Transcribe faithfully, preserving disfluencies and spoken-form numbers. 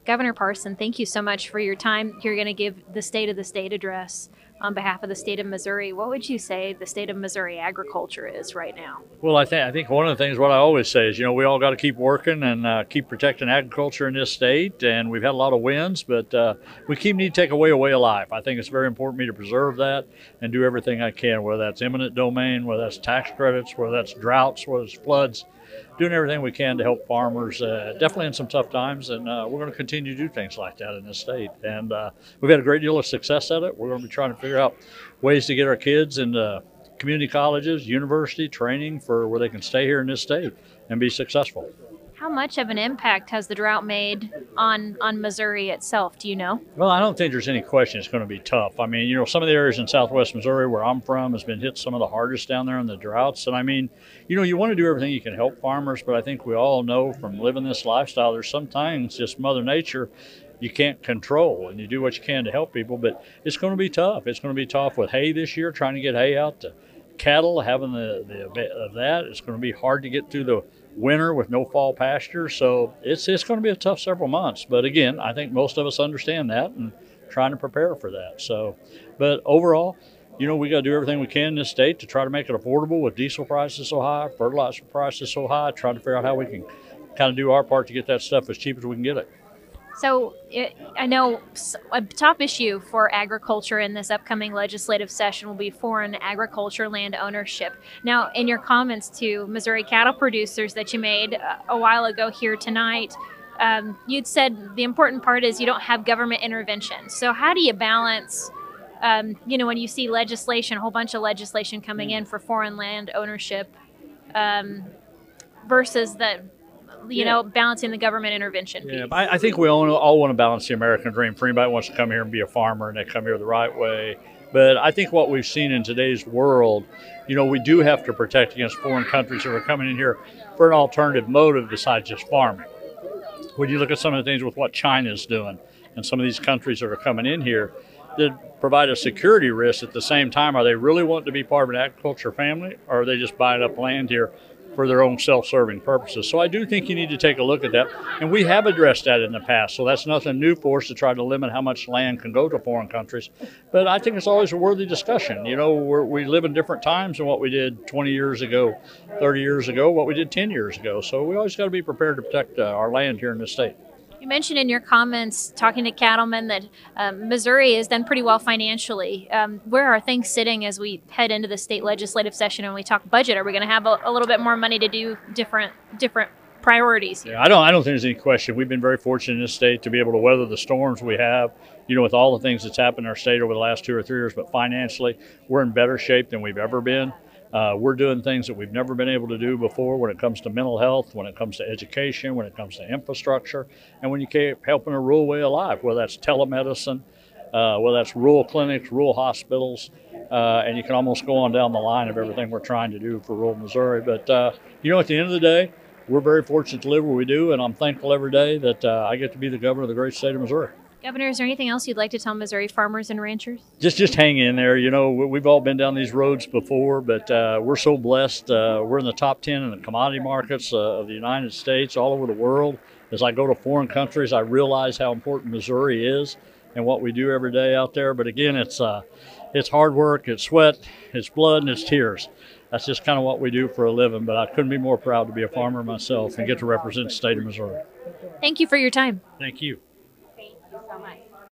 Governor Parson, thank you so much for your time. You're going to give the State of the State address on behalf of the state of Missouri. What would you say the state of Missouri agriculture is right now? Well, I think I think one of the things what I always say is, you know, we all got to keep working and uh, keep protecting agriculture in this state. And we've had a lot of wins, but uh, we keep need to take away a way of life. I think it's very important for me to preserve that and do everything I can, whether that's eminent domain, whether that's tax credits, whether that's droughts, whether it's floods. Doing everything we can to help farmers, uh, definitely in some tough times, and uh, we're going to continue to do things like that in this state. And uh, we've had a great deal of success at it. We're going to be trying to figure out ways to get our kids into community colleges, university training for where they can stay here in this state and be successful. How much of an impact has the drought made on, on Missouri itself? Do you know? Well, I don't think there's any question it's going to be tough. I mean, you know, some of the areas in southwest Missouri where I'm from has been hit some of the hardest down there in the droughts. And I mean, you know, you want to do everything you can help farmers, but I think we all know from living this lifestyle, there's sometimes just Mother Nature you can't control, and you do what you can to help people, but it's going to be tough. It's going to be tough with hay this year, trying to get hay out to cattle, having the, the of that. It's going to be hard to get through the winter with no fall pasture, so it's it's going to be a tough several months. But again, I think most of us understand that and trying to prepare for that. So, but overall, you know, we got to do everything we can in this state to try to make it affordable with diesel prices so high, fertilizer prices so high, trying to figure out how we can kind of do our part to get that stuff as cheap as we can get it. So it, I know a top issue for agriculture in this upcoming legislative session will be foreign agriculture land ownership. Now, in your comments to Missouri cattle producers that you made a while ago here tonight, um, you'd said the important part is you don't have government intervention. So how do you balance, um, you know, when you see legislation, a whole bunch of legislation coming in for foreign land ownership um, versus the you Yeah. know, balancing the government intervention piece? Yeah, I, I think we all, all want to balance the American dream. For anybody who wants to come here and be a farmer and they come here the right way. But I think what we've seen in today's world, you know, we do have to protect against foreign countries that are coming in here for an alternative motive besides just farming. When you look at some of the things with what China's doing and some of these countries that are coming in here that provide a security risk at the same time, are they really wanting to be part of an agriculture family, or are they just buying up land here for their own self-serving purposes? So I do think you need to take a look at that, and we have addressed that in the past, so that's nothing new for us to try to limit how much land can go to foreign countries. But I think it's always a worthy discussion. You know, we're, we live in different times than what we did twenty years ago, thirty years ago, what we did ten years ago, so we always got to be prepared to protect uh, our land here in this state. You mentioned in your comments, talking to cattlemen, that um, Missouri has done pretty well financially. Um, where are things sitting as we head into the state legislative session and we talk budget? Are we going to have a, a little bit more money to do different different priorities here? Yeah, I don't, I don't think there's any question. We've been very fortunate in this state to be able to weather the storms we have, you know, with all the things that's happened in our state over the last two or three years. But financially, we're in better shape than we've ever been. Uh, we're doing things that we've never been able to do before when it comes to mental health, when it comes to education, when it comes to infrastructure, and when you keep helping a rural way of life, whether that's telemedicine, uh, whether that's rural clinics, rural hospitals, uh, and you can almost go on down the line of everything we're trying to do for rural Missouri. But, uh, you know, at the end of the day, we're very fortunate to live where we do, and I'm thankful every day that uh, I get to be the governor of the great state of Missouri. Governor, is there anything else you'd like to tell Missouri farmers and ranchers? Just just hang in there. You know, we've all been down these roads before, but uh, we're so blessed. Uh, we're in the top ten in the commodity markets uh, of the United States, all over the world. As I go to foreign countries, I realize how important Missouri is and what we do every day out there. But again, it's uh, it's hard work, it's sweat, it's blood, and it's tears. That's just kind of what we do for a living. But I couldn't be more proud to be a farmer myself and get to represent the state of Missouri. Thank you for your time. Thank you. Thank you so much.